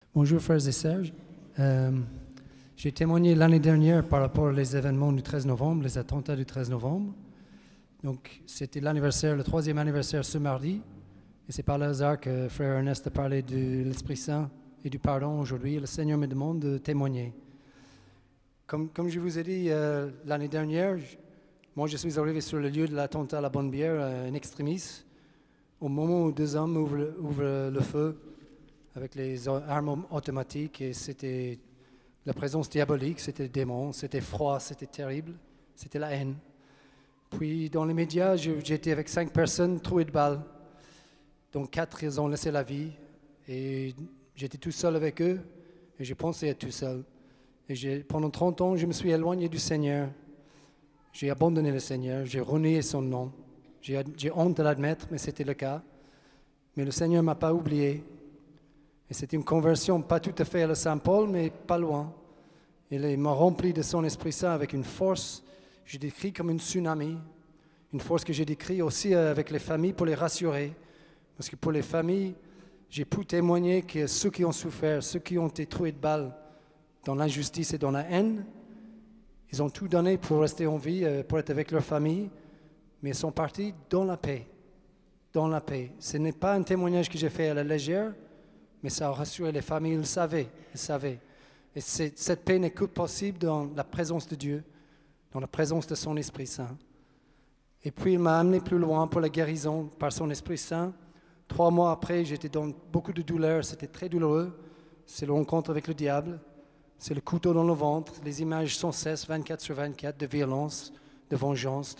Bonjour frères et sœurs. J'ai témoigné l'année dernière par rapport aux événements du 13 novembre, les attentats du 13 novembre. Donc c'était l'anniversaire, le 3e anniversaire ce mardi. Et c'est par le hasard que frère Ernest a parlé de l'Esprit Saint et du pardon aujourd'hui. Le Seigneur me demande de témoigner. Comme je vous ai dit l'année dernière, moi je suis arrivé sur le lieu de l'attentat à la Bonne Bière, en extremis, au moment où 2 hommes ouvrent le feu avec les armes automatiques, et c'était la présence diabolique, c'était le démon, c'était froid, c'était terrible, c'était la haine. Puis dans les médias, j'étais avec 5 personnes trouées de balles, dont 4 ils ont laissé la vie, et j'étais tout seul avec eux, et j'ai pensé être tout seul. Et pendant 30 ans, je me suis éloigné du Seigneur. J'ai abandonné le Seigneur, j'ai renié son nom. J'ai honte de l'admettre, mais c'était le cas. Mais le Seigneur ne m'a pas oublié. Et c'était une conversion pas tout à fait à la Saint-Paul, mais pas loin. Il m'a rempli de son Esprit Saint avec une force, je décris comme une tsunami, une force que j'ai décrit aussi avec les familles pour les rassurer. Parce que pour les familles, j'ai pu témoigner que ceux qui ont souffert, ceux qui ont été troués de balles dans l'injustice et dans la haine, ils ont tout donné pour rester en vie, pour être avec leur famille, mais ils sont partis dans la paix. Dans la paix. Ce n'est pas un témoignage que j'ai fait à la légère, mais ça a rassuré les familles, ils savaient. Et cette paix n'est que possible dans la présence de Dieu, dans la présence de son Esprit Saint. Et puis il m'a amené plus loin pour la guérison par son Esprit Saint. 3 mois après, j'étais dans beaucoup de douleur, c'était très douloureux. C'est le rencontre avec le diable, c'est le couteau dans le ventre, les images sans cesse, 24/24, de violence, de vengeance,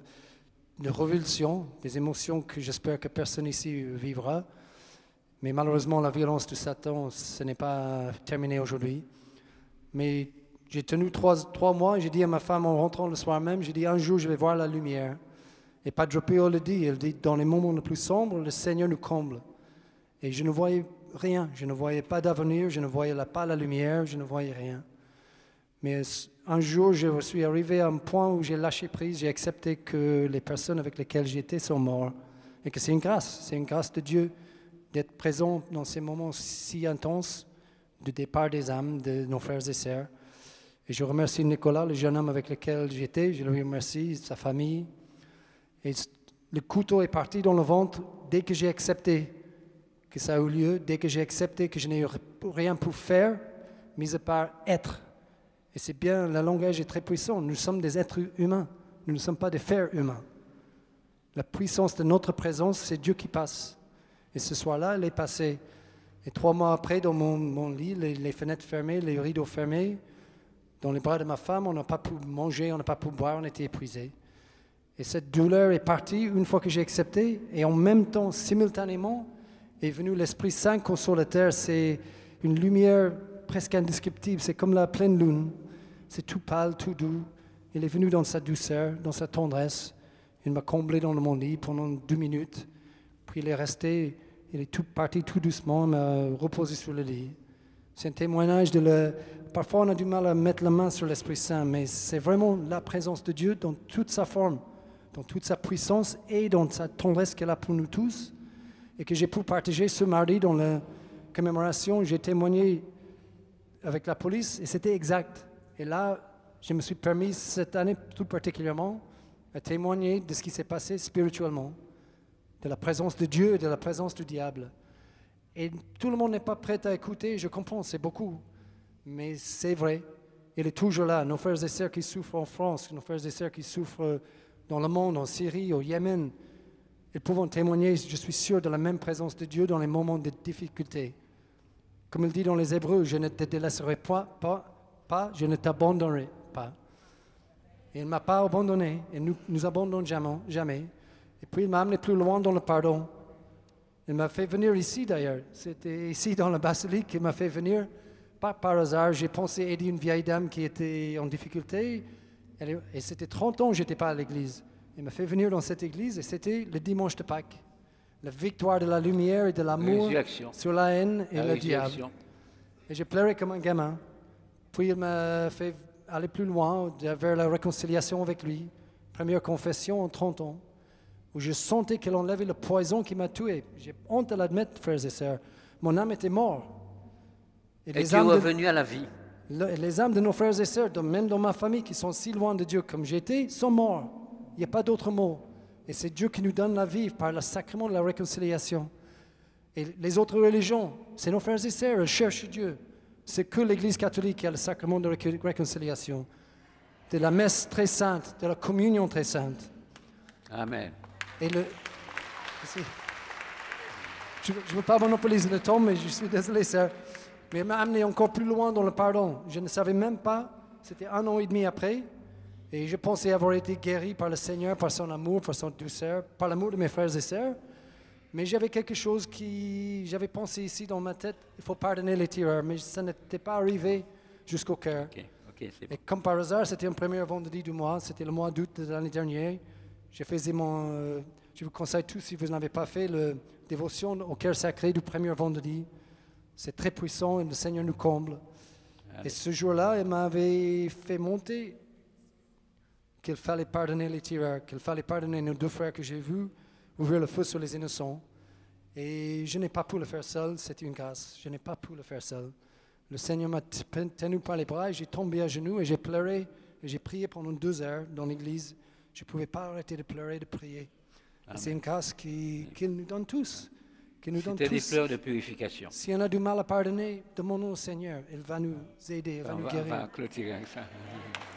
de révulsion, des émotions que j'espère que personne ici vivra. Mais malheureusement, la violence de Satan, ce n'est pas terminé aujourd'hui. Mais j'ai tenu 3 mois et j'ai dit à ma femme en rentrant le soir même, j'ai dit un jour je vais voir la lumière. Et Padre Pio le dit, il dit dans les moments les plus sombres, le Seigneur nous comble. Et je ne voyais rien, je ne voyais pas d'avenir, je ne voyais pas la lumière, je ne voyais rien. Mais un jour, je suis arrivé à un point où j'ai lâché prise, j'ai accepté que les personnes avec lesquelles j'étais sont mortes. Et que c'est une grâce de Dieu d'être présent dans ces moments si intenses du départ des âmes de nos frères et sœurs. Et je remercie Nicolas, le jeune homme avec lequel j'étais, je lui remercie, sa famille. Et le couteau est parti dans le ventre dès que j'ai accepté que ça a eu lieu, dès que j'ai accepté que je n'ai rien pu faire, mis à part être. Et c'est bien, le langage est très puissant. Nous sommes des êtres humains, nous ne sommes pas des fers humains. La puissance de notre présence, c'est Dieu qui passe. Et ce soir-là, elle est passée. Et 3 mois après, dans mon lit, les fenêtres fermées, les rideaux fermés, dans les bras de ma femme, on n'a pas pu manger, on n'a pas pu boire, on était épuisés. Et cette douleur est partie une fois que j'ai accepté. Et en même temps, simultanément, est venu l'Esprit Saint consolateur. C'est une lumière presque indescriptible. C'est comme la pleine lune. C'est tout pâle, tout doux. Il est venu dans sa douceur, dans sa tendresse. Il m'a comblé dans mon lit pendant 2 minutes. Puis il est resté, il est tout parti tout doucement, il m'a reposé sur le lit. C'est un témoignage Parfois on a du mal à mettre la main sur l'Esprit Saint, mais c'est vraiment la présence de Dieu dans toute sa forme, dans toute sa puissance et dans sa tendresse qu'elle a pour nous tous. Et que j'ai pu partager ce mardi dans la commémoration, j'ai témoigné avec la police et c'était exact. Et là, je me suis permis cette année tout particulièrement à témoigner de ce qui s'est passé spirituellement, de la présence de Dieu et de la présence du diable. Et tout le monde n'est pas prêt à écouter, je comprends, c'est beaucoup, mais c'est vrai, il est toujours là. Nos frères et sœurs qui souffrent en France, nos frères et sœurs qui souffrent dans le monde, en Syrie, au Yémen, ils peuvent témoigner, je suis sûr, de la même présence de Dieu dans les moments de difficulté. Comme il dit dans les Hébreux, je ne te délaisserai pas, je ne t'abandonnerai pas. Et il ne m'a pas abandonné, et nous abandonnons jamais. Et puis il m'a amené plus loin dans le pardon. Il m'a fait venir ici d'ailleurs. C'était ici dans la basilique qu'il m'a fait venir. Pas par hasard, j'ai pensé aider une vieille dame qui était en difficulté. Et c'était 30 ans que je n'étais pas à l'église. Il m'a fait venir dans cette église et c'était le dimanche de Pâques. La victoire de la lumière et de l'amour sur la haine et le diable. Et j'ai pleuré comme un gamin. Puis il m'a fait aller plus loin vers la réconciliation avec lui. Première confession en 30 ans. Où je sentais qu'elle enlevait le poison qui m'a tué. J'ai honte de l'admettre, frères et sœurs. Mon âme était morte. Et Et tu es revenu à la vie. les âmes de nos frères et sœurs, même dans ma famille, qui sont si loin de Dieu comme j'étais, sont morts. Il n'y a pas d'autre mot. Et c'est Dieu qui nous donne la vie par le sacrement de la réconciliation. Et les autres religions, c'est nos frères et sœurs, elles cherchent Dieu. C'est que l'Église catholique qui a le sacrement de réconciliation, de la messe très sainte, de la communion très sainte. Amen. Et je ne veux pas monopoliser le temps, mais je suis désolé, sœur. Mais elle m'a amené encore plus loin dans le pardon. Je ne savais même pas, c'était 1 an et demi après, et je pensais avoir été guéri par le Seigneur, par son amour, par son douceur, par l'amour de mes frères et sœurs. Mais j'avais quelque chose j'avais pensé ici dans ma tête, il faut pardonner les tireurs, mais ça n'était pas arrivé jusqu'au cœur. Ok, c'est bon. Et comme par hasard, c'était un premier vendredi du mois, c'était le mois d'août de l'année dernière. Je vous conseille tous, si vous n'avez pas fait, la dévotion au cœur sacré du premier vendredi. C'est très puissant et le Seigneur nous comble. Allez. Et ce jour-là, il m'avait fait monter qu'il fallait pardonner les tireurs, qu'il fallait pardonner nos 2 frères que j'ai vus ouvrir le feu sur les innocents. Et je n'ai pas pu le faire seul, c'était une grâce. Je n'ai pas pu le faire seul. Le Seigneur m'a tenu par les bras et j'ai tombé à genoux et j'ai pleuré et j'ai prié pendant 2 heures dans l'église. Je ne pouvais pas arrêter de pleurer, de prier. C'est une grâce qu'il nous donne tous. C'était des pleurs de purification. Si on a du mal à pardonner, demandons au Seigneur. Il va nous aider, il va nous guérir. On va clôturer avec ça.